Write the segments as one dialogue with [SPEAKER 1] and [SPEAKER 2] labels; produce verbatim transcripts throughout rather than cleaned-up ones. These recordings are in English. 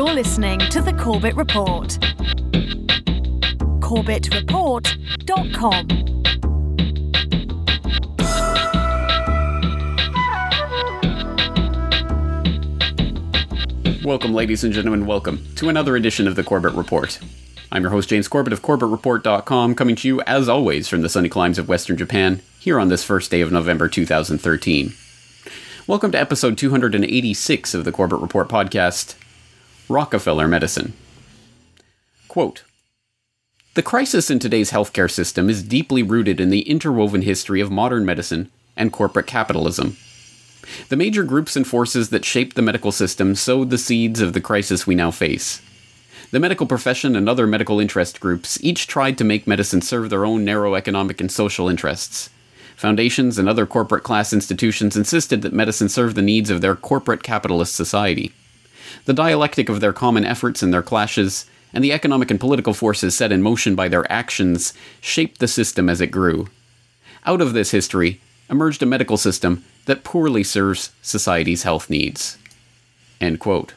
[SPEAKER 1] You're listening to The Corbett Report. corbett report dot com.
[SPEAKER 2] Welcome, ladies and gentlemen, welcome to another edition of The Corbett Report. I'm your host, James Corbett of corbett report dot com, coming to you, as always, from the sunny climes of Western Japan, here on this first day of November two thousand thirteen. Welcome to episode two hundred eighty-six of the Corbett Report podcast, Rockefeller Medicine. Quote, "The crisis in today's healthcare system is deeply rooted in the interwoven history of modern medicine and corporate capitalism. The major groups and forces that shaped the medical system sowed the seeds of the crisis we now face. The medical profession and other medical interest groups each tried to make medicine serve their own narrow economic and social interests. Foundations and other corporate class institutions insisted that medicine serve the needs of their corporate capitalist society. The dialectic of their common efforts and their clashes, and the economic and political forces set in motion by their actions, shaped the system as it grew. Out of this history emerged a medical system that poorly serves society's health needs." End quote.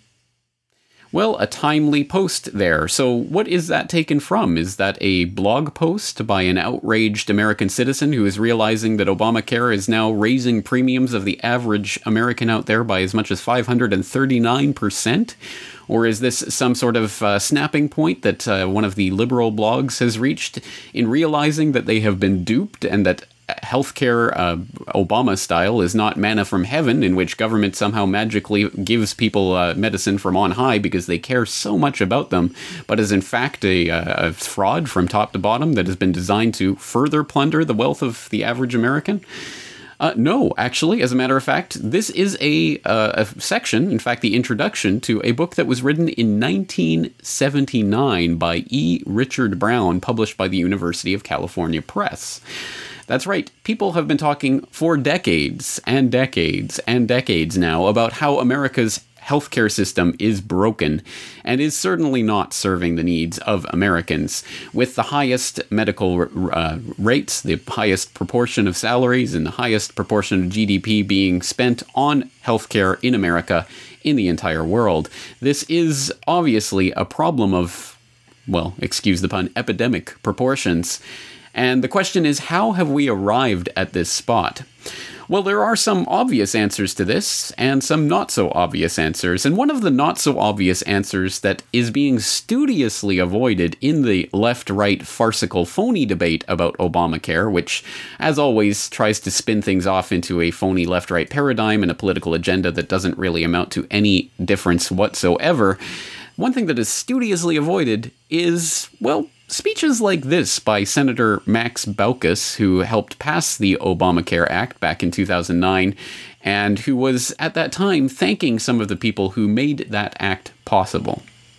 [SPEAKER 2] Well, a timely post there. So what is that taken from? Is that a blog post by an outraged American citizen who is realizing that Obamacare is now raising premiums of the average American out there by as much as five hundred thirty-nine percent? Or is this some sort of uh, snapping point that uh, one of the liberal blogs has reached in realizing that they have been duped and that healthcare, uh, Obama style, is not manna from heaven, in which government somehow magically gives people uh, medicine from on high because they care so much about them, but is in fact a, a fraud from top to bottom that has been designed to further plunder the wealth of the average American? Uh, no, actually, as a matter of fact, this is a, uh, a section, in fact, the introduction to a book that was written in nineteen seventy-nine by E. Richard Brown, published by the University of California Press. That's right, people have been talking for decades and decades and decades now about how America's healthcare system is broken and is certainly not serving the needs of Americans, with the highest medical uh, rates, the highest proportion of salaries, and the highest proportion of G D P being spent on healthcare in America in the entire world. This is obviously a problem of, well, excuse the pun, epidemic proportions. And the question is, how have we arrived at this spot? Well, there are some obvious answers to this, and some not-so-obvious answers. And one of the not-so-obvious answers that is being studiously avoided in the left-right farcical phony debate about Obamacare, which, as always, tries to spin things off into a phony left-right paradigm and a political agenda that doesn't really amount to any difference whatsoever. One thing that is studiously avoided is, well, speeches like this by Senator Max Baucus, who helped pass the Obamacare Act back in two thousand nine, and who was at that time thanking some of the people who made that act possible.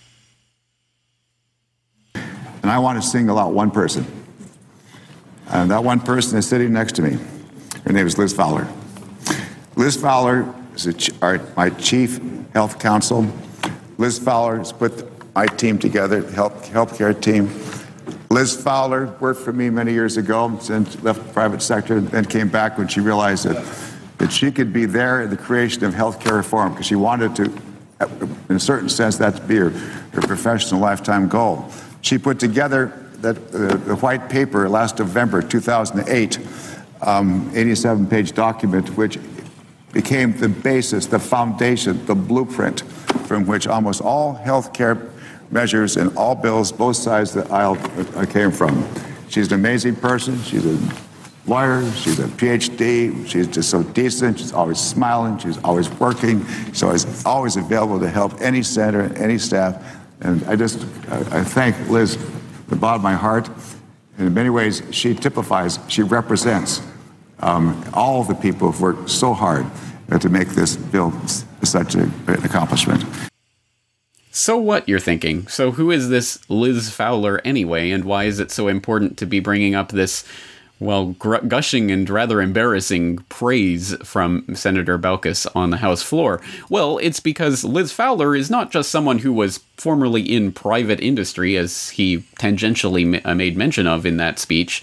[SPEAKER 3] And I want to single out one person. And that one person is sitting next to me. Her name is Liz Fowler. Liz Fowler is a ch- our, my chief health counsel. Liz Fowler has put my team together, the health healthcare team. Liz Fowler worked for me many years ago, since left the private sector, and then came back when she realized that, that she could be there in the creation of healthcare reform, because she wanted to, in a certain sense, that to be her, her professional lifetime goal. She put together that uh, the white paper last November two thousand eight, um, eighty-seven page document, which became the basis, the foundation, the blueprint from which almost all healthcare measures and all bills, both sides of the aisle, uh, came from. She's an amazing person. She's a lawyer. She's a P H D. She's just so decent. She's always smiling. She's always working. She's always, always available to help any senator, any staff. And I just, I, I thank Liz from the bottom of my heart. And in many ways, she typifies, she represents um, all of the people who've worked so hard uh, to make this bill such a, an accomplishment.
[SPEAKER 2] So what, you're thinking? So who is this Liz Fowler anyway, and why is it so important to be bringing up this, well, gr- gushing and rather embarrassing praise from Senator Baucus on the House floor? Well, it's because Liz Fowler is not just someone who was formerly in private industry, as he tangentially ma- made mention of in that speech,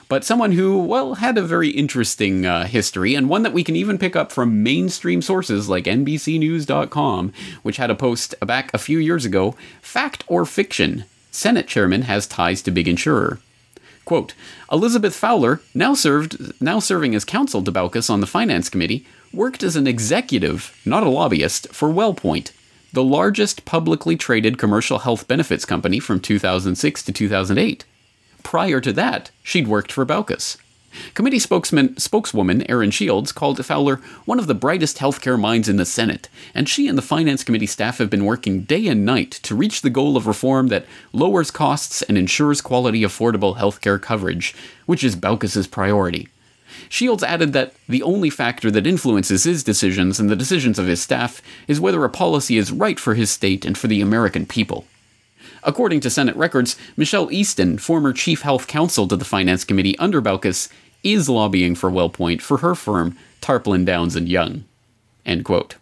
[SPEAKER 2] but someone who, well, had a very interesting uh, history, and one that we can even pick up from mainstream sources like N B C News dot com, which had a post back a few years ago, Fact or Fiction? Senate Chairman has ties to big insurer. Quote, Elizabeth Fowler, now served, now serving as counsel to Baucus on the Finance Committee, worked as an executive, not a lobbyist, for WellPoint, the largest publicly traded commercial health benefits company from two thousand six to two thousand eight. Prior to that, she'd worked for Baucus. Committee spokesman, spokeswoman Erin Shields called Fowler one of the brightest healthcare minds in the Senate, and she and the Finance Committee staff have been working day and night to reach the goal of reform that lowers costs and ensures quality, affordable healthcare coverage, which is Baucus's priority. Shields added that the only factor that influences his decisions and the decisions of his staff is whether a policy is right for his state and for the American people. According to Senate records, Michelle Easton, former chief health counsel to the Finance Committee under Baucus, is lobbying for WellPoint for her firm, Tarplin, Downs and Young. End quote.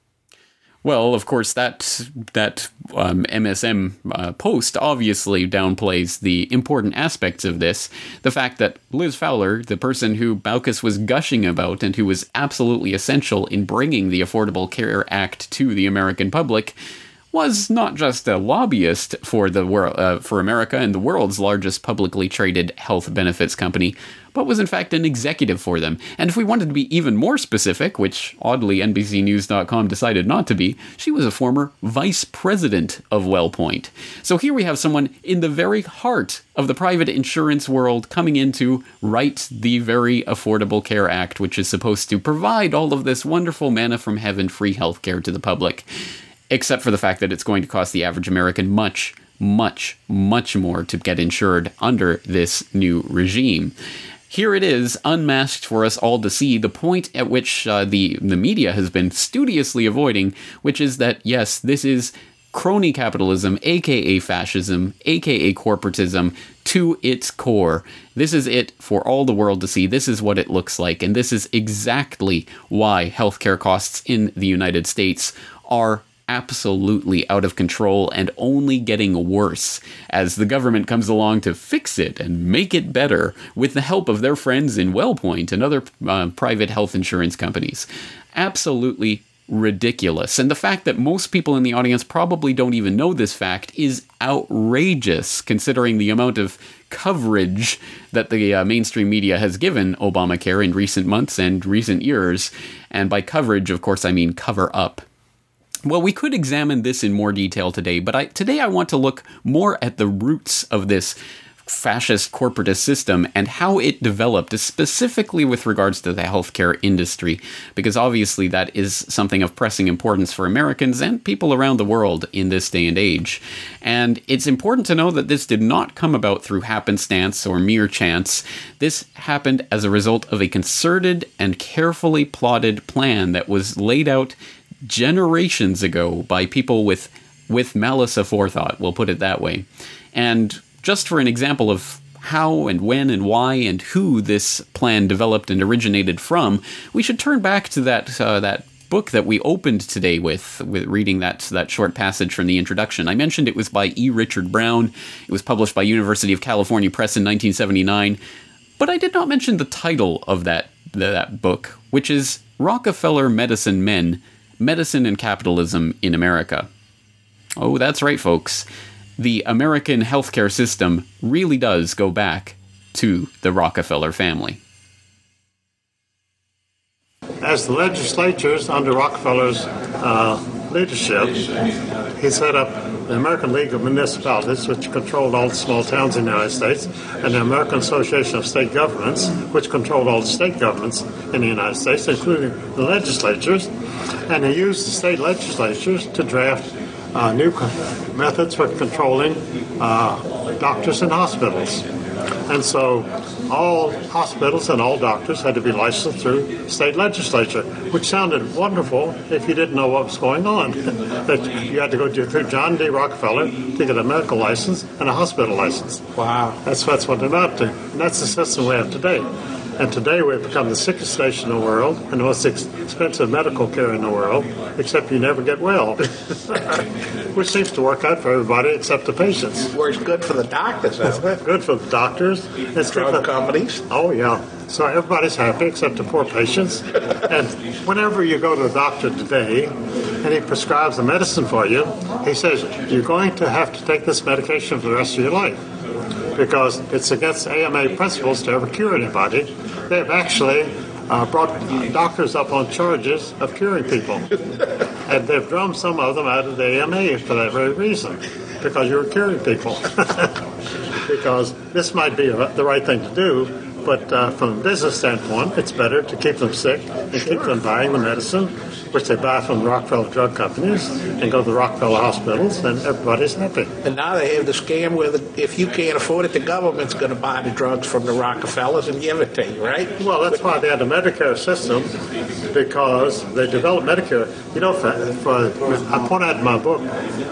[SPEAKER 2] Well, of course, that that um, M S M uh, post obviously downplays the important aspects of this. The fact that Liz Fowler, the person who Baucus was gushing about and who was absolutely essential in bringing the Affordable Care Act to the American public, was not just a lobbyist for the world, uh, for America and the world's largest publicly traded health benefits company, but was in fact an executive for them. And if we wanted to be even more specific, which oddly N B C News dot com decided not to be, she was a former vice president of WellPoint. So here we have someone in the very heart of the private insurance world coming in to write the very Affordable Care Act, which is supposed to provide all of this wonderful manna from heaven free healthcare to the public. Except for the fact that it's going to cost the average American much, much, much more to get insured under this new regime. Here it is, unmasked for us all to see, the point at which uh, the, the media has been studiously avoiding, which is that, yes, this is crony capitalism, aka fascism, aka corporatism, to its core. This is it for all the world to see. This is what it looks like, and this is exactly why healthcare costs in the United States are absolutely out of control and only getting worse as the government comes along to fix it and make it better with the help of their friends in WellPoint and other uh, private health insurance companies. Absolutely ridiculous. And the fact that most people in the audience probably don't even know this fact is outrageous, considering the amount of coverage that the uh, mainstream media has given Obamacare in recent months and recent years. And by coverage, of course, I mean cover up. Well, we could examine this in more detail today, but I, today I want to look more at the roots of this fascist corporatist system and how it developed, specifically with regards to the healthcare industry, because obviously that is something of pressing importance for Americans and people around the world in this day and age. And it's important to know that this did not come about through happenstance or mere chance. This happened as a result of a concerted and carefully plotted plan that was laid out generations ago by people with with malice aforethought, we'll put it that way. And just for an example of how and when and why and who this plan developed and originated from, we should turn back to that uh, that book that we opened today with, with reading that, that short passage from the introduction. I mentioned it was by E. Richard Brown. It was published by University of California Press in nineteen seventy-nine. But I did not mention the title of that, that book, which is Rockefeller Medicine Men, Medicine and Capitalism in America. Oh, that's right, folks. The American healthcare system really does go back to the Rockefeller family.
[SPEAKER 4] As the legislatures under Rockefeller's uh, leadership, he set up the American League of Municipalities, which controlled all the small towns in the United States, and the American Association of State Governments, which controlled all the state governments in the United States, including the legislatures. And he used the state legislatures to draft uh, new co- methods for controlling uh, doctors and hospitals. And so all hospitals and all doctors had to be licensed through state legislature, which sounded wonderful if you didn't know what was going on. That you had to go through John D. Rockefeller to get a medical license and a hospital license.
[SPEAKER 5] Wow.
[SPEAKER 4] That's, that's what it amounted to. And that's the system we have today. And today we've become the sickest nation in the world and the most ex- expensive medical care in the world, except you never get well. Which seems to work out for everybody except the patients.
[SPEAKER 5] Works good for the doctors, doesn't it?
[SPEAKER 4] Good for the doctors. It's
[SPEAKER 5] Drug
[SPEAKER 4] good for,
[SPEAKER 5] companies.
[SPEAKER 4] Oh, yeah. So everybody's happy except the poor patients. And whenever you go to the doctor today and he prescribes a medicine for you, he says, you're going to have to take this medication for the rest of your life because it's against A M A principles to ever cure anybody. They've actually uh, brought doctors up on charges of curing people. And they've drummed some of them out of the A M A for that very reason, because you're curing people. Because this might be the right thing to do, but uh, from a business standpoint, it's better to keep them sick and keep them buying the medicine, which they buy from the Rockefeller drug companies, and go to the Rockefeller hospitals, and everybody's happy.
[SPEAKER 5] And now they have the scam where the, if you can't afford it, the government's going to buy the drugs from the Rockefellers and give it to you, right?
[SPEAKER 4] Well, that's why they had the Medicare system, because they developed Medicare. You know, for, for, I point out in my book,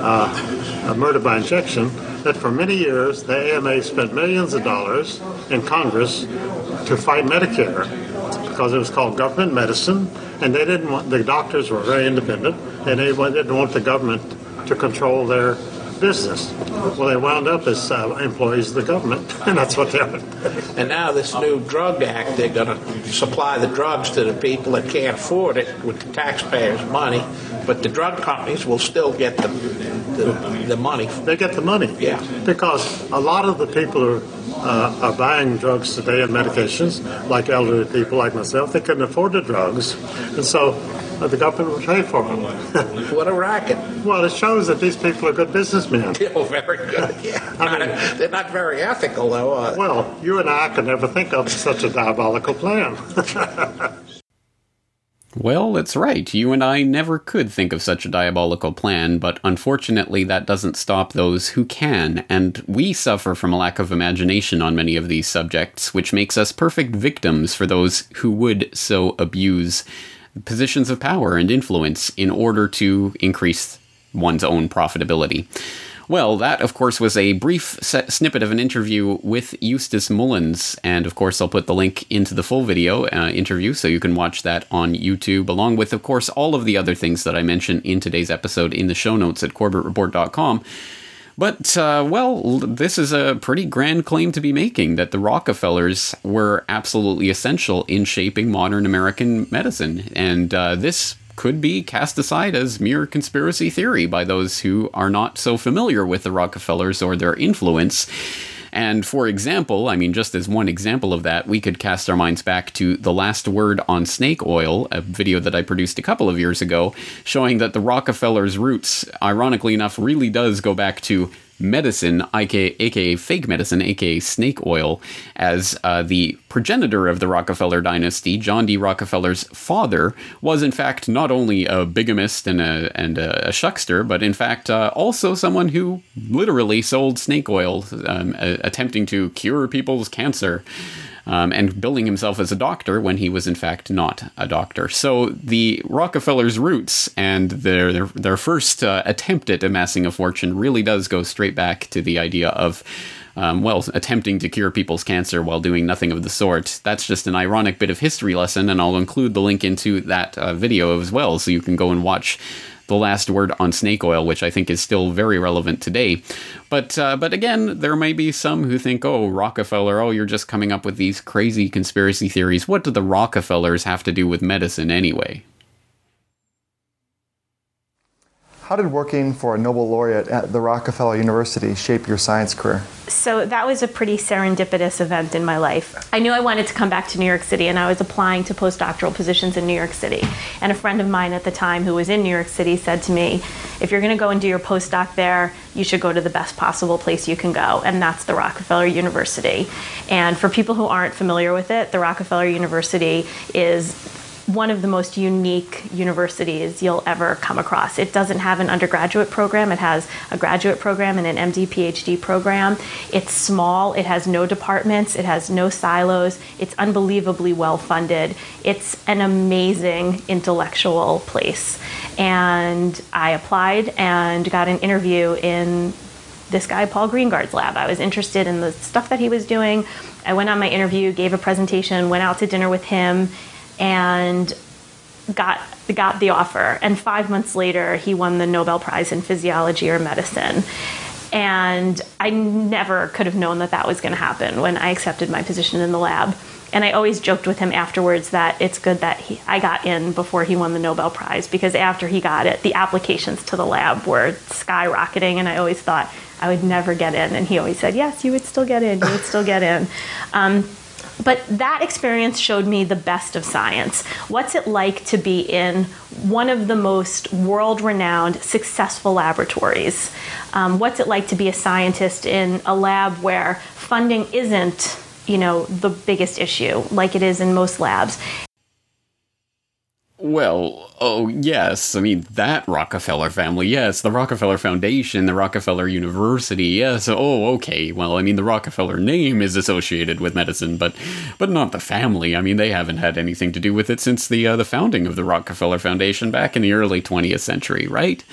[SPEAKER 4] uh, Murder by Injection, that for many years the A M A spent millions of dollars in Congress to fight Medicare because it was called government medicine, and they didn't want, the doctors were very independent, and they didn't want the government to control their business. Well, they wound up as uh, employees of the government, and that's what they are.
[SPEAKER 5] And now this new drug act, they're going to supply the drugs to the people that can't afford it with the taxpayers' money, but the drug companies will still get the the, the money.
[SPEAKER 4] They get the money.
[SPEAKER 5] Yeah.
[SPEAKER 4] Because a lot of the people who uh, are buying drugs today and medications, like elderly people like myself, they couldn't afford the drugs, and so uh, the government will pay for them.
[SPEAKER 5] What a racket.
[SPEAKER 4] Well, it shows that these people are good businessmen.
[SPEAKER 5] Oh, very good. Yeah.
[SPEAKER 4] I mean,
[SPEAKER 5] they're not very ethical, though. Uh,
[SPEAKER 4] well, you and I could never think of such a diabolical plan.
[SPEAKER 2] Well, it's right. You and I never could think of such a diabolical plan, but unfortunately that doesn't stop those who can, and we suffer from a lack of imagination on many of these subjects, which makes us perfect victims for those who would so abuse positions of power and influence in order to increase one's own profitability. Well, that, of course, was a brief snippet of an interview with Eustace Mullins, and, of course, I'll put the link into the full video uh, interview so you can watch that on YouTube, along with, of course, all of the other things that I mentioned in today's episode in the show notes at corbett report dot com. But, uh, well, this is a pretty grand claim to be making, that the Rockefellers were absolutely essential in shaping modern American medicine, and uh, this could be cast aside as mere conspiracy theory by those who are not so familiar with the Rockefellers or their influence. And for example, I mean, just as one example of that, we could cast our minds back to The Last Word on Snake Oil, a video that I produced a couple of years ago, showing that the Rockefellers' roots, ironically enough, really does go back to medicine, aka, aka fake medicine, aka snake oil, as uh, the progenitor of the Rockefeller dynasty, John D. Rockefeller's father, was in fact not only a bigamist and a and a, a shuckster, but in fact uh, also someone who literally sold snake oil, um, a, attempting to cure people's cancer. Um, and billing himself as a doctor when he was in fact not a doctor. So the Rockefellers' roots and their their, their first uh, attempt at amassing a fortune really does go straight back to the idea of, um, well, attempting to cure people's cancer while doing nothing of the sort. That's just an ironic bit of history lesson, and I'll include the link into that uh, video as well, so you can go and watch The Last Word on Snake Oil, which I think is still very relevant today. But uh, but again, there may be some who think, oh, Rockefeller, oh, you're just coming up with these crazy conspiracy theories. What do the Rockefellers have to do with medicine anyway?
[SPEAKER 6] How did working for a Nobel laureate at the Rockefeller University shape your science career?
[SPEAKER 7] So that was a pretty serendipitous event in my life. I knew I wanted to come back to New York City, and I was applying to postdoctoral positions in New York City. And a friend of mine at the time who was in New York City said to me, if you're going to go and do your postdoc there, you should go to the best possible place you can go, and that's the Rockefeller University. And for people who aren't familiar with it, the Rockefeller University is one of the most unique universities you'll ever come across. It doesn't have an undergraduate program. It has a graduate program and an M D, P H D program. It's small. It has no departments. It has no silos. It's unbelievably well funded. It's an amazing intellectual place. And I applied and got an interview in this guy, Paul Greengard's lab. I was interested in the stuff that he was doing. I went on my interview, gave a presentation, went out to dinner with him, and got got the offer. And five months later, he won the Nobel Prize in Physiology or Medicine. And I never could have known that that was going to happen when I accepted my position in the lab. And I always joked with him afterwards that it's good that he, I got in before he won the Nobel Prize, because after he got it, the applications to the lab were skyrocketing, and I always thought I would never get in. And he always said, yes, you would still get in, you would still get in. Um, But that experience showed me the best of science. What's it like to be in one of the most world-renowned, successful laboratories? Um, what's it like to be a scientist in a lab where funding isn't, you know, the biggest issue, like it is in most labs?
[SPEAKER 2] Well, oh, yes. I mean, that Rockefeller family, yes. The Rockefeller Foundation, the Rockefeller University, yes. Oh, okay. Well, I mean, the Rockefeller name is associated with medicine, but but not the family. I mean, they haven't had anything to do with it since the uh, the founding of the Rockefeller Foundation back in the early twentieth century, right?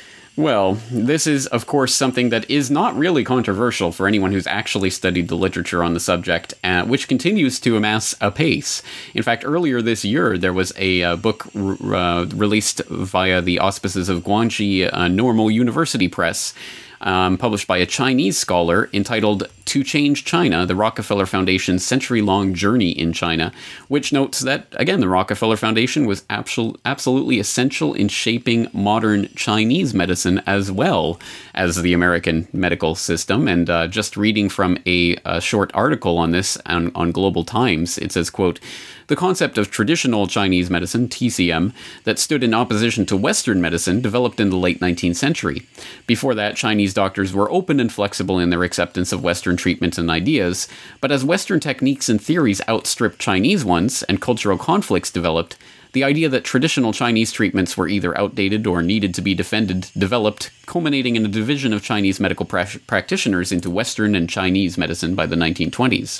[SPEAKER 2] Well, this is, of course, something that is not really controversial for anyone who's actually studied the literature on the subject, uh, which continues to amass apace. In fact, earlier this year, there was a uh, book r- uh, released via the auspices of Guangxi uh, Normal University Press, um, published by a Chinese scholar, entitled To Change China, the Rockefeller Foundation's Century-Long Journey in China, which notes that, again, the Rockefeller Foundation was absol- absolutely essential in shaping modern Chinese medicine as well as the American medical system. And uh, just reading from a, a short article on this on, on Global Times, it says, quote, "The concept of traditional Chinese medicine, T C M, that stood in opposition to Western medicine developed in the late nineteenth century. Before that, Chinese doctors were open and flexible in their acceptance of Western treatments and ideas, but as Western techniques and theories outstripped Chinese ones and cultural conflicts developed, the idea that traditional Chinese treatments were either outdated or needed to be defended developed, culminating in a division of Chinese medical pra- practitioners into Western and Chinese medicine by the nineteen twenties.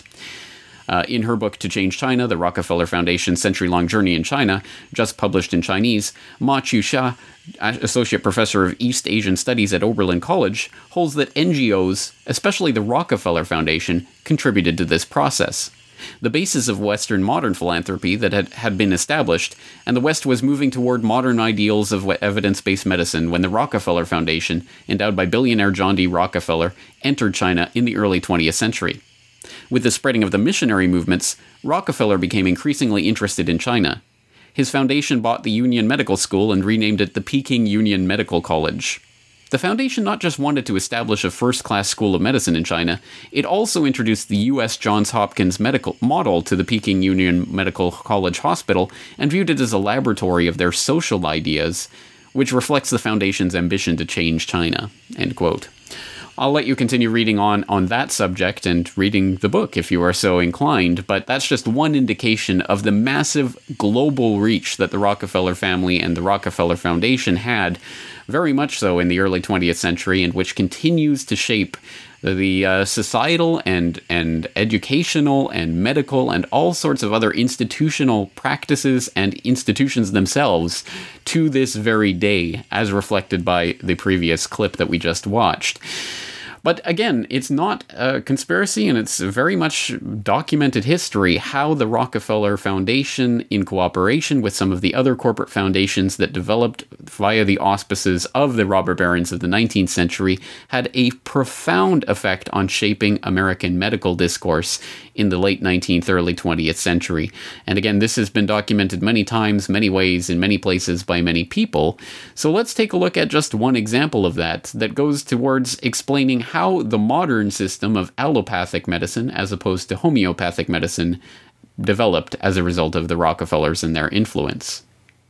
[SPEAKER 2] Uh, in her book To Change China, the Rockefeller Foundation's Century-Long Journey in China, just published in Chinese, Ma Qiuxia, Associate Professor of East Asian Studies at Oberlin College, holds that N G Os, especially the Rockefeller Foundation, contributed to this process. The basis of Western modern philanthropy that had, had been established, and the West was moving toward modern ideals of evidence-based medicine when the Rockefeller Foundation, endowed by billionaire John D. Rockefeller, entered China in the early twentieth century. With the spreading of the missionary movements, Rockefeller became increasingly interested in China. His foundation bought the Union Medical School and renamed it the Peking Union Medical College. The foundation not just wanted to establish a first-class school of medicine in China, it also introduced the U S Johns Hopkins medical model to the Peking Union Medical College Hospital and viewed it as a laboratory of their social ideas, which reflects the foundation's ambition to change China." End quote. I'll let you continue reading on on that subject and reading the book if you are so inclined, but that's just one indication of the massive global reach that the Rockefeller family and the Rockefeller Foundation had, very much so in the early twentieth century, and which continues to shape the uh, societal and, and educational and medical and all sorts of other institutional practices and institutions themselves to this very day, as reflected by the previous clip that we just watched. But again, it's not a conspiracy, and it's very much documented history how the Rockefeller Foundation, in cooperation with some of the other corporate foundations that developed via the auspices of the robber barons of the nineteenth century, had a profound effect on shaping American medical discourse in the late nineteenth, early twentieth century. And again, this has been documented many times, many ways, in many places by many people. So let's take a look at just one example of that, that goes towards explaining how the modern system of allopathic medicine, as opposed to homeopathic medicine, developed as a result of the Rockefellers and their influence.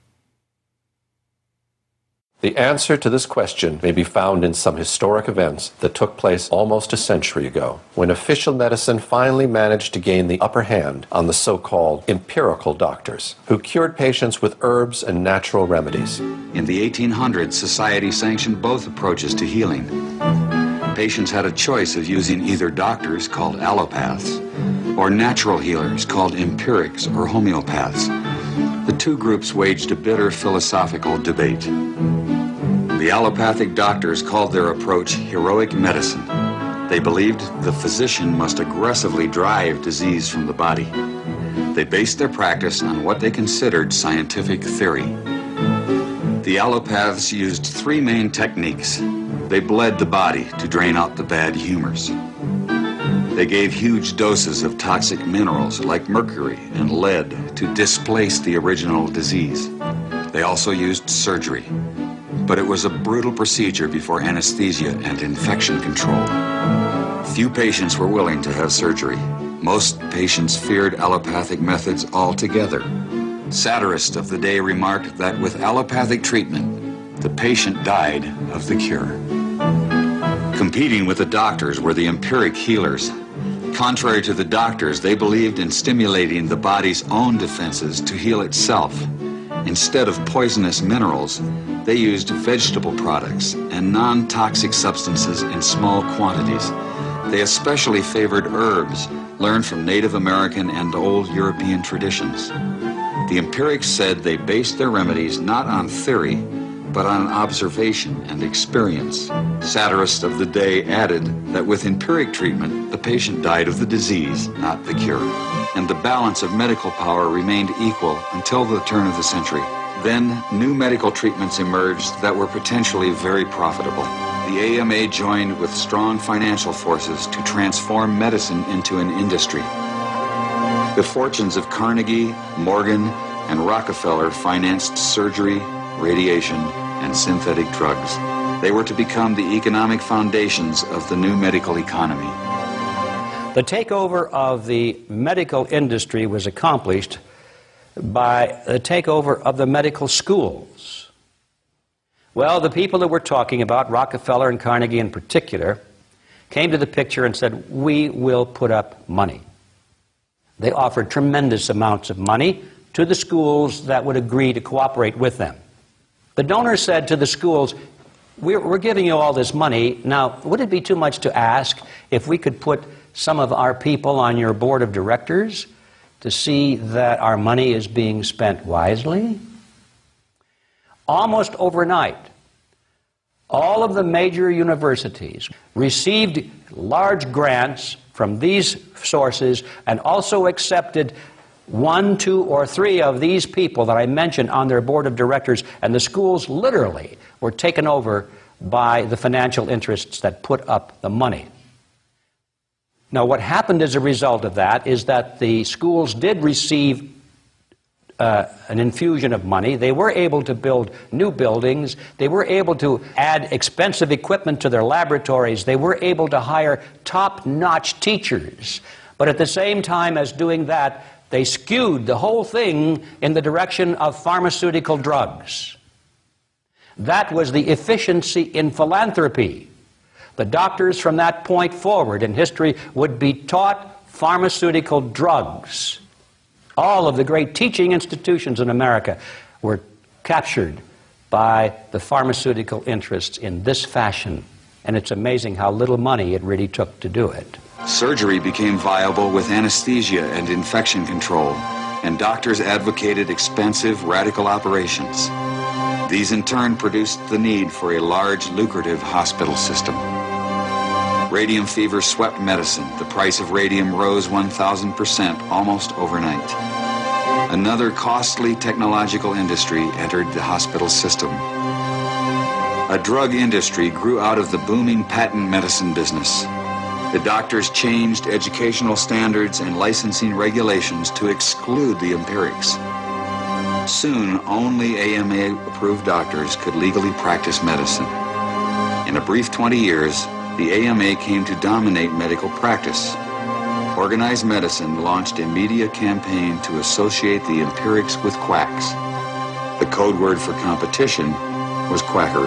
[SPEAKER 8] The answer to this question may be found in some historic events that took place almost a century ago, when official medicine finally managed to gain the upper hand on the so-called empirical doctors, who cured patients with herbs and natural remedies.
[SPEAKER 9] In the eighteen hundreds, society sanctioned both approaches to healing. Patients had a choice of using either doctors, called allopaths, or natural healers, called empirics or homeopaths. The two groups waged a bitter philosophical debate. The allopathic doctors called their approach heroic medicine. They believed the physician must aggressively drive disease from the body. They based their practice on what they considered scientific theory. The allopaths used three main techniques. They bled the body to drain out the bad humors. They gave huge doses of toxic minerals like mercury and lead to displace the original disease. They also used surgery, but it was a brutal procedure before anesthesia and infection control. Few patients were willing to have surgery. Most patients feared allopathic methods altogether. Satirists of the day remarked that with allopathic treatment, the patient died of the cure. Competing with the doctors were the empiric healers. Contrary to the doctors, they believed in stimulating the body's own defenses to heal itself. Instead of poisonous minerals, they used vegetable products and non-toxic substances in small quantities. They especially favored herbs learned from Native American and old European traditions. The empirics said they based their remedies not on theory, but on observation and experience. Satirists of the day added that with empiric treatment, the patient died of the disease, not the cure. And the balance of medical power remained equal until the turn of the century. Then, new medical treatments emerged that were potentially very profitable. The A M A joined with strong financial forces to transform medicine into an industry. The fortunes of Carnegie, Morgan, and Rockefeller financed surgery, radiation, and synthetic drugs. They were to become the economic foundations of the new medical economy.
[SPEAKER 10] The takeover of the medical industry was accomplished by the takeover of the medical schools. Well, the people that we're talking about, Rockefeller and Carnegie in particular, came to the picture and said, we will put up money. They offered tremendous amounts of money to the schools that would agree to cooperate with them. The donors said to the schools, we're, we're giving you all this money. Now, would it be too much to ask if we could put some of our people on your board of directors to see that our money is being spent wisely? Almost overnight, all of the major universities received large grants from these sources and also accepted one, two, or three of these people that I mentioned on their board of directors, and the schools literally were taken over by the financial interests that put up the money. Now, what happened as a result of that is that the schools did receive uh, an infusion of money. They were able to build new buildings. They were able to add expensive equipment to their laboratories. They were able to hire top-notch teachers. But at the same time as doing that, they skewed the whole thing in the direction of pharmaceutical drugs. That was the efficiency in philanthropy. The doctors from that point forward in history would be taught pharmaceutical drugs. All of the great teaching institutions in America were captured by the pharmaceutical interests in this fashion. And it's amazing how little money it really took to do it.
[SPEAKER 9] Surgery became viable with anesthesia and infection control, and doctors advocated expensive, radical operations. These in turn produced the need for a large, lucrative hospital system. Radium fever swept medicine. The price of radium rose one thousand percent almost overnight. Another costly technological industry entered the hospital system. A drug industry grew out of the booming patent medicine business. The doctors changed educational standards and licensing regulations to exclude the empirics. Soon, only A M A-approved doctors could legally practice medicine. In a brief twenty years, the A M A came to dominate medical practice. Organized Medicine launched a media campaign to associate the empirics with quacks. The code word for competition was quackery.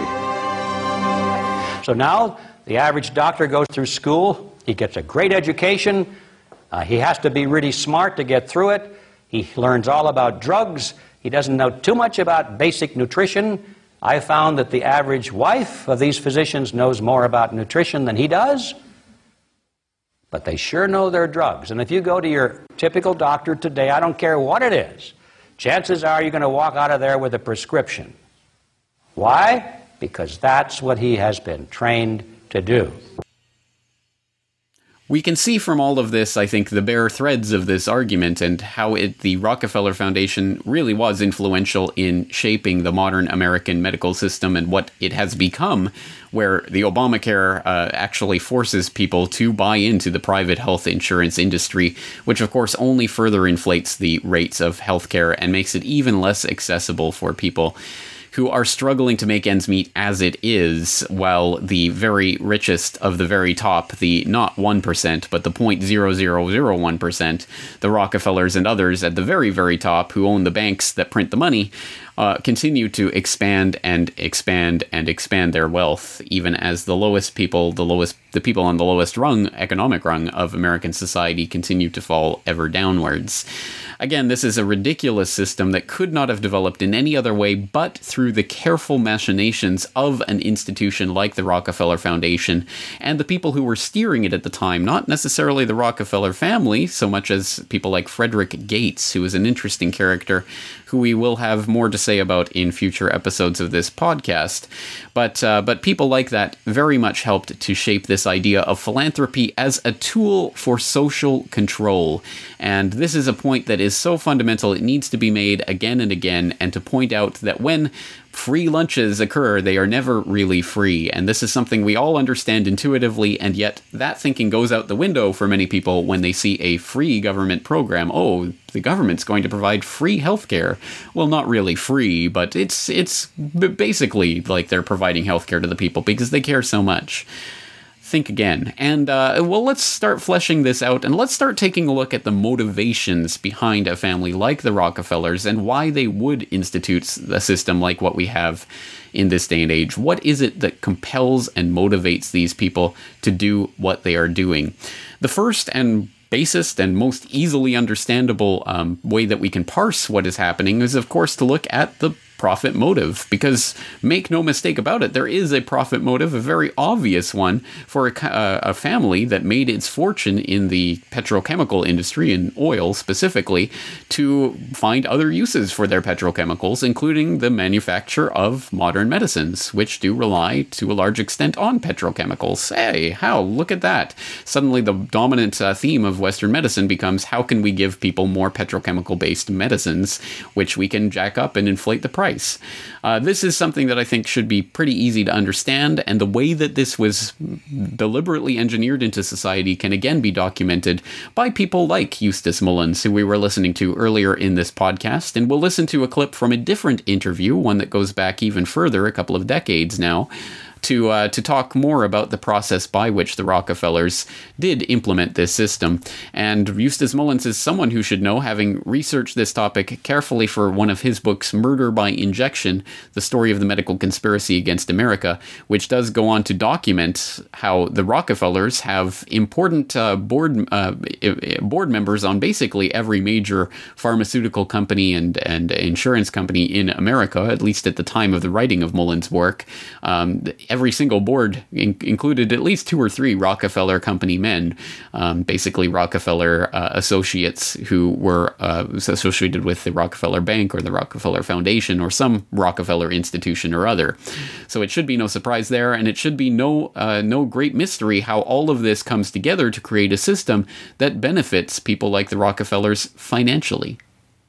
[SPEAKER 10] So now, the average doctor goes through school. He gets a great education. Uh, he has to be really smart to get through it. He learns all about drugs. He doesn't know too much about basic nutrition. I found that the average wife of these physicians knows more about nutrition than he does. But they sure know their drugs. And if you go to your typical doctor today, I don't care what it is, chances are you're going to walk out of there with a prescription. Why? Because that's what he has been trained to do.
[SPEAKER 2] We can see from all of this, I think, the bare threads of this argument and how it, the Rockefeller Foundation really was influential in shaping the modern American medical system and what it has become, where the Obamacare uh, actually forces people to buy into the private health insurance industry, which of course only further inflates the rates of healthcare and makes it even less accessible for people who are struggling to make ends meet as it is, while the very richest of the very top, the not one percent, but the zero point zero zero zero one percent, the Rockefellers and others at the very, very top who own the banks that print the money, uh, continue to expand and expand and expand their wealth, even as the lowest people, the lowest, the people on the lowest rung, economic rung of American society continue to fall ever downwards. Again, this is a ridiculous system that could not have developed in any other way but through the careful machinations of an institution like the Rockefeller Foundation and the people who were steering it at the time, not necessarily the Rockefeller family, so much as people like Frederick Gates, who is an interesting character who we will have more to say about in future episodes of this podcast. But, uh, but people like that very much helped to shape this idea of philanthropy as a tool for social control. And this is a point that is so fundamental it needs to be made again and again, and to point out that when free lunches occur, they are never really free. And this is something we all understand intuitively, and yet that thinking goes out the window for many people when they see a free government program. Oh, the government's going to provide free healthcare. Well, not really free, but it's it's basically like they're providing healthcare to the people because they care so much. Think again. And, uh, well, let's start fleshing this out, and let's start taking a look at the motivations behind a family like the Rockefellers and why they would institute a system like what we have in this day and age. What is it that compels and motivates these people to do what they are doing? The first and basest and most easily understandable um, way that we can parse what is happening is, of course, to look at the profit motive, because make no mistake about it, there is a profit motive, a very obvious one, for a, uh, a family that made its fortune in the petrochemical industry, in oil specifically, to find other uses for their petrochemicals, including the manufacture of modern medicines, which do rely to a large extent on petrochemicals. Hey, how? Look at that. Suddenly the dominant uh, theme of Western medicine becomes, how can we give people more petrochemical-based medicines, which we can jack up and inflate the price? Uh, this is something that I think should be pretty easy to understand, and the way that this was deliberately engineered into society can again be documented by people like Eustace Mullins, who we were listening to earlier in this podcast, and we'll listen to a clip from a different interview, one that goes back even further, a couple of decades now, to uh, to talk more about the process by which the Rockefellers did implement this system. And Eustace Mullins is someone who should know, having researched this topic carefully for one of his books, Murder by Injection, The Story of the Medical Conspiracy Against America, which does go on to document how the Rockefellers have important uh, board uh, board members on basically every major pharmaceutical company and, and insurance company in America, at least at the time of the writing of Mullins' work. Um, Every single board in- included at least two or three Rockefeller company men, um, basically Rockefeller uh, associates who were uh, associated with the Rockefeller Bank or the Rockefeller Foundation or some Rockefeller institution or other. So it should be no surprise there, and it should be no uh, no great mystery how all of this comes together to create a system that benefits people like the Rockefellers financially.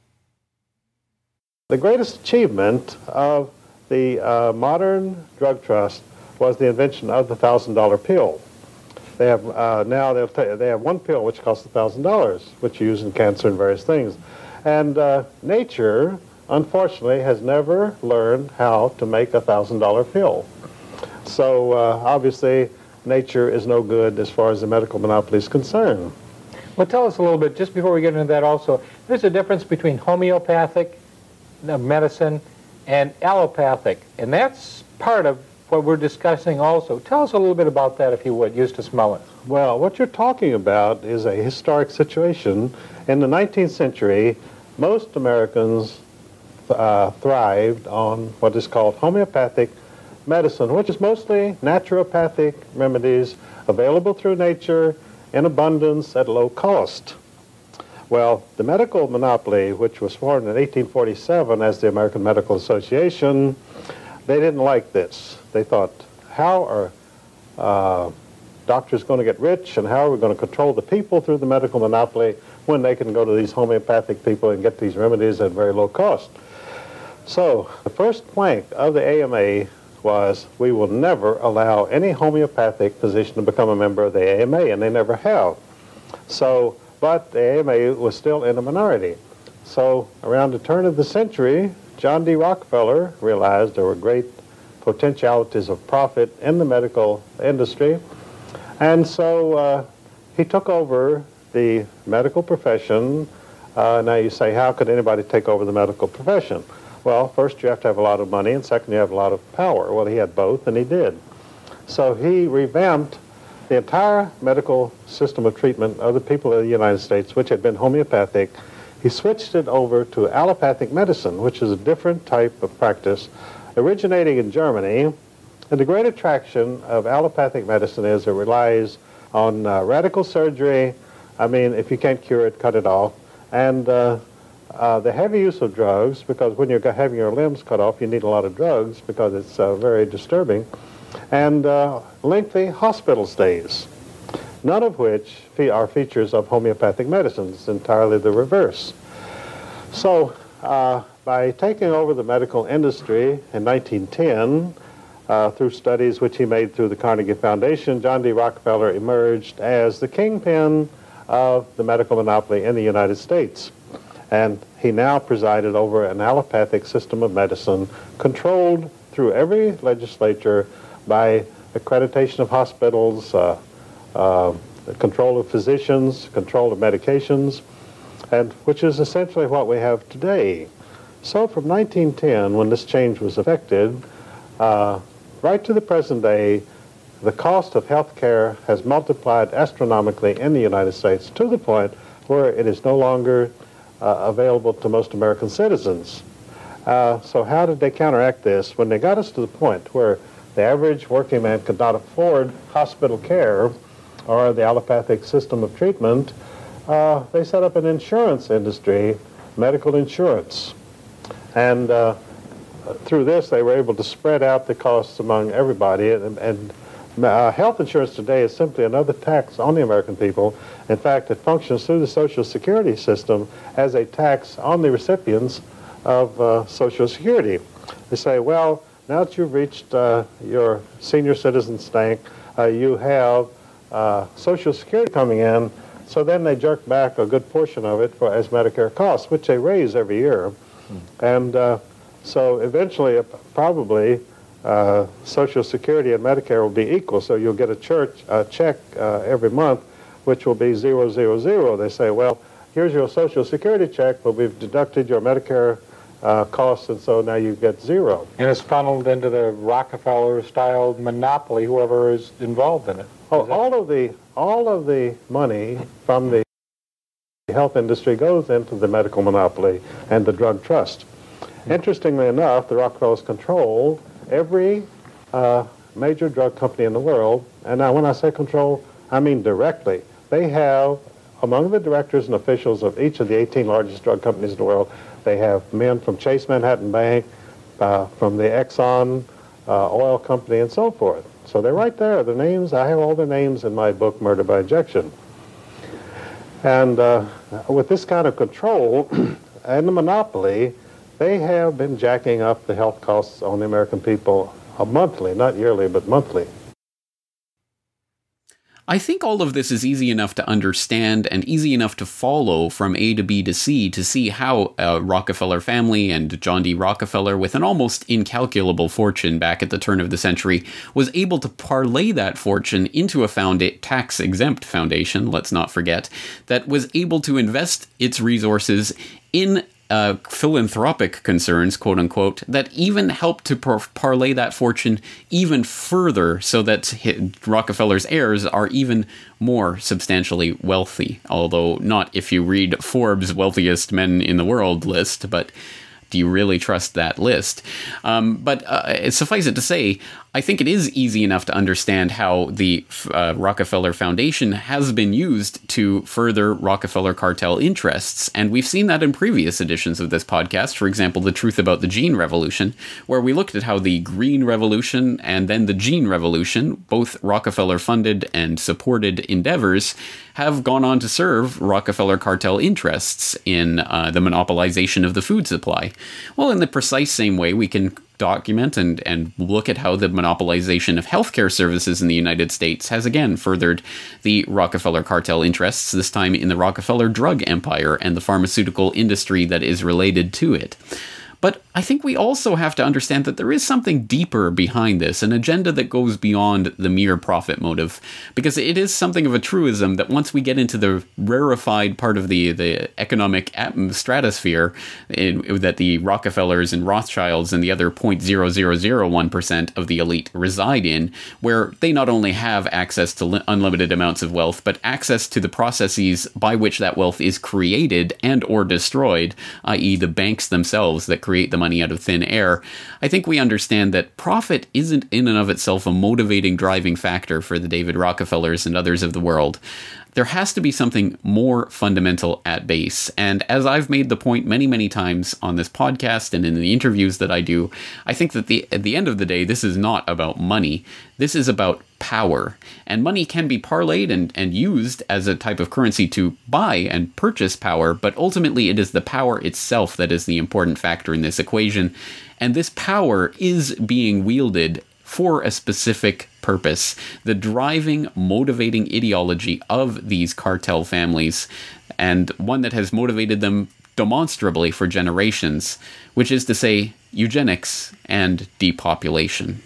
[SPEAKER 4] The greatest achievement of the uh, modern drug trust was the invention of the thousand dollar pill. They have uh, now they'll t- they have one pill which costs a thousand dollars, which you use in cancer and various things. And uh, nature, unfortunately, has never learned how to make a thousand dollar pill. So uh, obviously, nature is no good as far as the medical monopoly is concerned.
[SPEAKER 11] Well, tell us a little bit, just before we get into that also, there's a difference between homeopathic medicine and allopathic, and that's part of what we're discussing also. Tell us a little bit about that, if you would, Eustace Mullins.
[SPEAKER 4] Well, what you're talking about is a historic situation. In the nineteenth century, most Americans uh, thrived on what is called homeopathic medicine, which is mostly naturopathic remedies available through nature in abundance at low cost. Well, the medical monopoly, which was formed in eighteen forty-seven as the American Medical Association, they didn't like this. They thought, how are uh, doctors going to get rich, and how are we going to control the people through the medical monopoly when they can go to these homeopathic people and get these remedies at very low cost? So the first plank of the A M A was, we will never allow any homeopathic physician to become a member of the A M A, and they never have. So, but the A M A was still in a minority. So around the turn of the century, John D. Rockefeller realized there were great potentialities of profit in the medical industry, and so uh, he took over the medical profession. Uh, now you say, how could anybody take over the medical profession? Well, first you have to have a lot of money, and second you have a lot of power. Well, he had both, and he did. So he revamped the entire medical system of treatment of the people of the United States, which had been homeopathic. He switched it over to allopathic medicine, which is a different type of practice, originating in Germany. And the great attraction of allopathic medicine is it relies on uh, radical surgery. I mean, if you can't cure it, cut it off. And uh, uh, the heavy use of drugs, because when you're having your limbs cut off, you need a lot of drugs because it's uh, very disturbing. And uh, lengthy hospital stays, none of which are features of homeopathic medicine. It's entirely the reverse. So uh, by taking over the medical industry in nineteen ten, uh, through studies which he made through the Carnegie Foundation, John D. Rockefeller emerged as the kingpin of the medical monopoly in the United States. And he now presided over an allopathic system of medicine controlled through every legislature by accreditation of hospitals, uh, uh, control of physicians, control of medications, and which is essentially what we have today. So from nineteen ten, when this change was effected, uh, right to the present day, the cost of health care has multiplied astronomically in the United States to the point where it is no longer uh, available to most American citizens. Uh, so how did they counteract this? When they got us to the point where the average working man could not afford hospital care or the allopathic system of treatment, uh, they set up an insurance industry, medical insurance. And uh, through this, they were able to spread out the costs among everybody. And, and uh, health insurance today is simply another tax on the American people. In fact, it functions through the Social Security system as a tax on the recipients of uh, Social Security. They say, well, now that you've reached uh, your senior citizen stank, uh, you have uh, Social Security coming in, so then they jerk back a good portion of it for as Medicare costs, which they raise every year. Hmm. And uh, so eventually, uh, probably, uh, Social Security and Medicare will be equal, so you'll get a church uh, check uh, every month, which will be zero, zero, zero. They say, well, here's your Social Security check, but we've deducted your Medicare Uh, costs, and so now you get zero.
[SPEAKER 11] And it's funneled into the Rockefeller-style monopoly, whoever is involved in it.
[SPEAKER 4] Oh, all of the all of the money from the health industry goes into the medical monopoly and the drug trust. Mm-hmm. Interestingly enough, the Rockefellers control every uh, major drug company in the world, and now when I say control, I mean directly. They have, among the directors and officials of each of the eighteen largest drug companies in the world, they have men from Chase Manhattan Bank, uh, from the Exxon uh, oil company, and so forth. So they're right there. The names, I have all their names in my book, Murder by Injection. And uh, with this kind of control and the monopoly, they have been jacking up the health costs on the American people uh, monthly, not yearly, but monthly.
[SPEAKER 2] I think all of this is easy enough to understand and easy enough to follow from A to B to C to see how a Rockefeller family and John D. Rockefeller, with an almost incalculable fortune back at the turn of the century, was able to parlay that fortune into a founda- tax-exempt foundation, let's not forget, that was able to invest its resources in Uh, philanthropic concerns, quote unquote, that even helped to par- parlay that fortune even further so that Rockefeller's heirs are even more substantially wealthy. Although not if you read Forbes' wealthiest men in the world list, but do you really trust that list? Um, but uh, suffice it to say, I think it is easy enough to understand how the uh, Rockefeller Foundation has been used to further Rockefeller cartel interests. And we've seen that in previous editions of this podcast. For example, The Truth About the Gene Revolution, where we looked at how the Green Revolution and then the Gene Revolution, both Rockefeller-funded and supported endeavors, have gone on to serve Rockefeller cartel interests in uh, the monopolization of the food supply. Well, in the precise same way, we can document and, and look at how the monopolization of healthcare services in the United States has again furthered the Rockefeller cartel interests, this time in the Rockefeller drug empire and the pharmaceutical industry that is related to it. But I think we also have to understand that there is something deeper behind this, an agenda that goes beyond the mere profit motive, because it is something of a truism that once we get into the rarefied part of the, the economic stratosphere in, that the Rockefellers and Rothschilds and the other zero point zero zero zero one percent of the elite reside in, where they not only have access to li- unlimited amounts of wealth, but access to the processes by which that wealth is created and or destroyed, that is the banks themselves that create the money out of thin air, I think we understand that profit isn't in and of itself a motivating driving factor for the David Rockefellers and others of the world. There has to be something more fundamental at base. And as I've made the point many, many times on this podcast and in the interviews that I do, I think that the, at the end of the day, this is not about money. This is about power. And money can be parlayed and, and used as a type of currency to buy and purchase power, but ultimately it is the power itself that is the important factor in this equation. And this power is being wielded for a specific purpose. The driving, motivating ideology of these cartel families, and one that has motivated them demonstrably for generations, which is to say, eugenics and depopulation.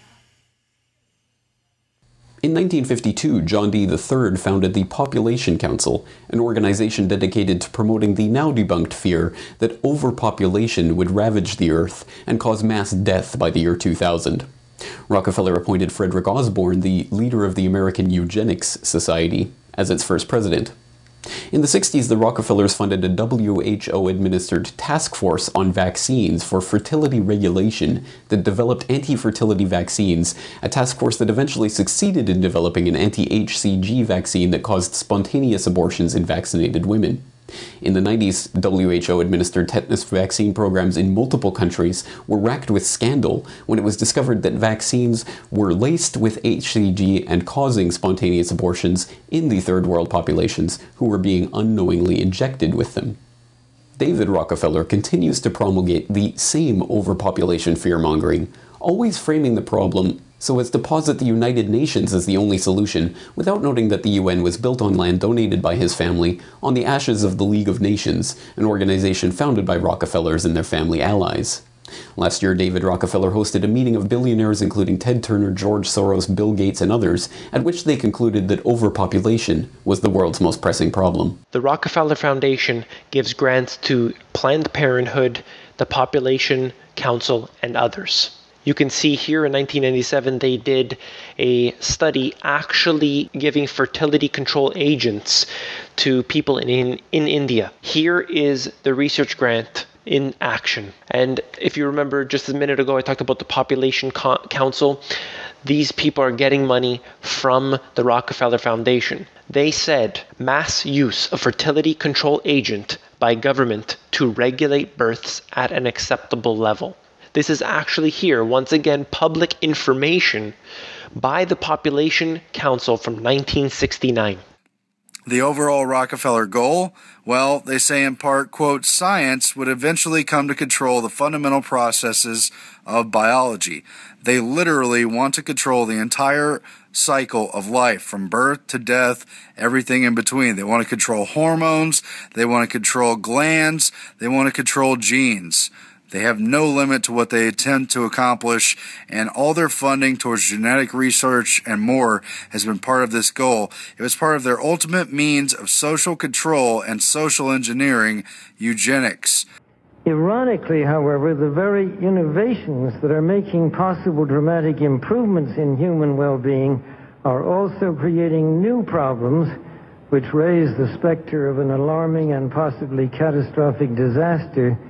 [SPEAKER 2] In nineteen fifty-two, John D. the third founded the Population Council, an organization dedicated to promoting the now debunked fear that overpopulation would ravage the earth and cause mass death by the year two thousand. Rockefeller appointed Frederick Osborne, the leader of the American Eugenics Society, as its first president. In the sixties, the Rockefellers funded a W H O-administered task force on vaccines for fertility regulation that developed anti-fertility vaccines, a task force that eventually succeeded in developing an anti-H C G vaccine that caused spontaneous abortions in vaccinated women. In the nineties, W H O-administered tetanus vaccine programs in multiple countries were racked with scandal when it was discovered that vaccines were laced with H C G and causing spontaneous abortions in the third world populations who were being unknowingly injected with them. David Rockefeller continues to promulgate the same overpopulation fear-mongering, always framing the problem so as to posit the United Nations as the only solution, without noting that the U N was built on land donated by his family on the ashes of the League of Nations, an organization founded by Rockefellers and their family allies. Last year, David Rockefeller hosted a meeting of billionaires including Ted Turner, George Soros, Bill Gates, and others, at which they concluded that overpopulation was the world's most pressing problem.
[SPEAKER 12] The Rockefeller Foundation gives grants to Planned Parenthood, the Population Council, and others. You can see here in nineteen ninety-seven they did a study actually giving fertility control agents to people in, in, in India. Here is the research grant in action. And if you remember just a minute ago I talked about the Population Co- Council. These people are getting money from the Rockefeller Foundation. They said mass use of fertility control agent by government to regulate births at an acceptable level. This is actually here, once again, public information by the Population Council from nineteen sixty-nine.
[SPEAKER 13] The overall Rockefeller goal? Well, they say in part, quote, science would eventually come to control the fundamental processes of biology. They literally want to control the entire cycle of life, from birth to death, everything in between. They want to control hormones, they want to control glands, they want to control genes. They have no limit to what they attempt to accomplish, and all their funding towards genetic research and more has been part of this goal. It was part of their ultimate means of social control and social engineering, eugenics.
[SPEAKER 14] Ironically, however, the very innovations that are making possible dramatic improvements in human well-being are also creating new problems which raise the specter of an alarming and possibly catastrophic disaster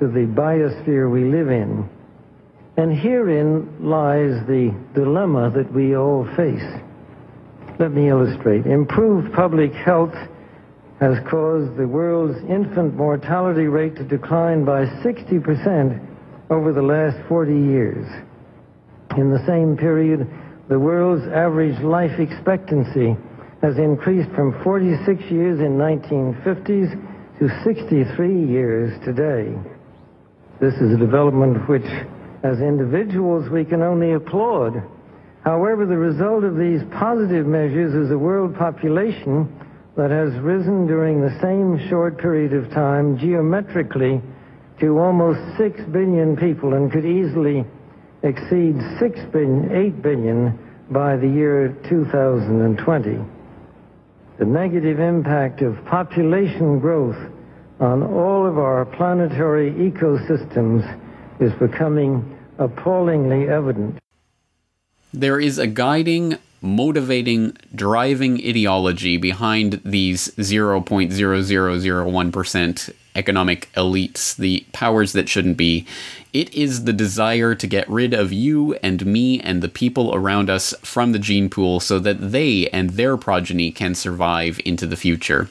[SPEAKER 14] to the biosphere we live in. And herein lies the dilemma that we all face. Let me illustrate. Improved public health has caused the world's infant mortality rate to decline by sixty percent over the last forty years. In the same period, the world's average life expectancy has increased from forty-six years in nineteen fifties to sixty-three years today. This is a development which, as individuals, we can only applaud. However, the result of these positive measures is a world population that has risen during the same short period of time geometrically to almost six billion people and could easily exceed six billion, eight billion by the year two thousand twenty. The negative impact of population growth on all of our planetary ecosystems is becoming appallingly evident.
[SPEAKER 2] There is a guiding, motivating, driving ideology behind these zero point zero zero zero one percent economic elites, the powers that shouldn't be. It is the desire to get rid of you and me and the people around us from the gene pool so that they and their progeny can survive into the future.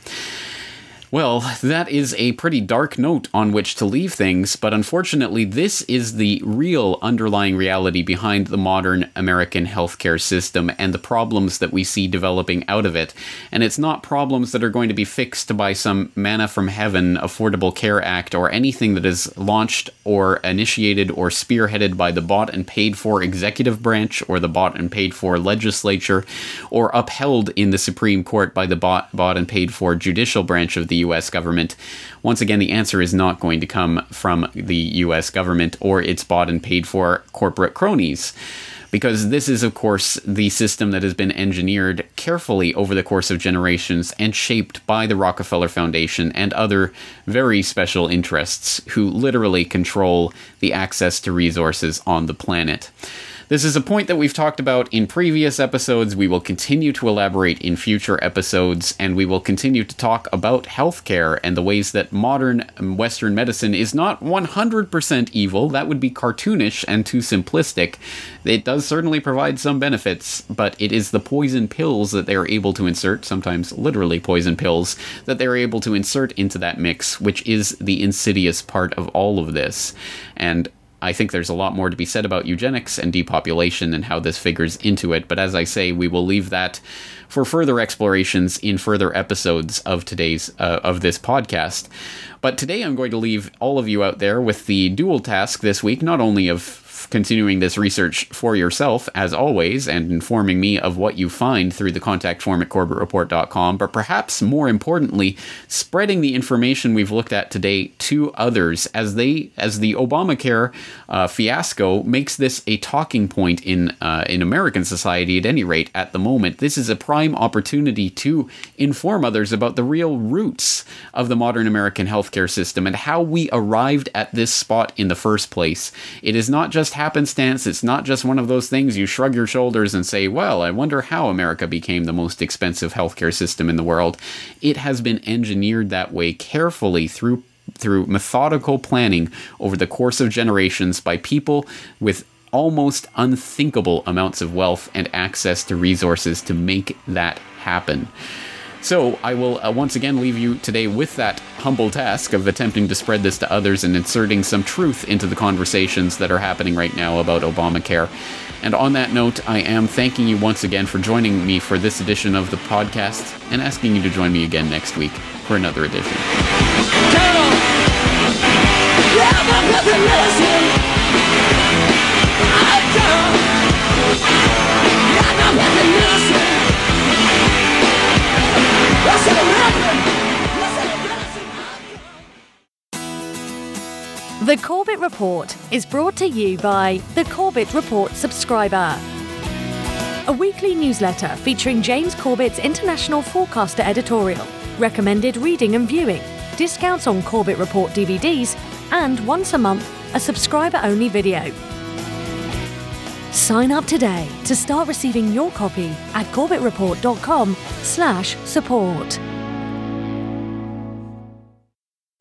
[SPEAKER 2] Well, that is a pretty dark note on which to leave things, but unfortunately this is the real underlying reality behind the modern American healthcare system and the problems that we see developing out of it. And it's not problems that are going to be fixed by some manna from heaven Affordable Care Act or anything that is launched or initiated or spearheaded by the bought and paid for executive branch or the bought and paid for legislature or upheld in the Supreme Court by the bought, bought and paid for judicial branch of the U S government. Once again, the answer is not going to come from the U S government or its bought and paid for corporate cronies, because this is, of course, the system that has been engineered carefully over the course of generations and shaped by the Rockefeller Foundation and other very special interests who literally control the access to resources on the planet. This is a point that we've talked about in previous episodes. We will continue to elaborate in future episodes, and we will continue to talk about healthcare and the ways that modern Western medicine is not one hundred percent evil. That would be cartoonish and too simplistic. It does certainly provide some benefits, but it is the poison pills that they are able to insert, sometimes literally poison pills, that they're able to insert into that mix, which is the insidious part of all of this. And I think there's a lot more to be said about eugenics and depopulation and how this figures into it, but as I say, we will leave that for further explorations in further episodes of today's uh, of this podcast. But today I'm going to leave all of you out there with the dual task this week, not only of continuing this research for yourself, as always, and informing me of what you find through the contact form at corbett report dot com, but perhaps more importantly, spreading the information we've looked at today to others as they, as the Obamacare uh, fiasco makes this a talking point in uh, in American society, at any rate, at the moment. This is a prime opportunity to inform others about the real roots of the modern American healthcare system and how we arrived at this spot in the first place. It is not just happenstance. It's not just one of those things you shrug your shoulders and say, well, I wonder how America became the most expensive healthcare system in the world. It has been engineered that way carefully through through methodical planning over the course of generations by people with almost unthinkable amounts of wealth and access to resources to make that happen. So I will uh, once again leave you today with that humble task of attempting to spread this to others and inserting some truth into the conversations that are happening right now about Obamacare. And on that note, I am thanking you once again for joining me for this edition of the podcast and asking you to join me again next week for another edition.
[SPEAKER 1] The Corbett Report is brought to you by the Corbett Report subscriber, a weekly newsletter featuring James Corbett's International Forecaster editorial, recommended reading and viewing, discounts on Corbett Report D V Ds, and once a month, a subscriber-only video. Sign up today to start receiving your copy at corbett report dot com slash support.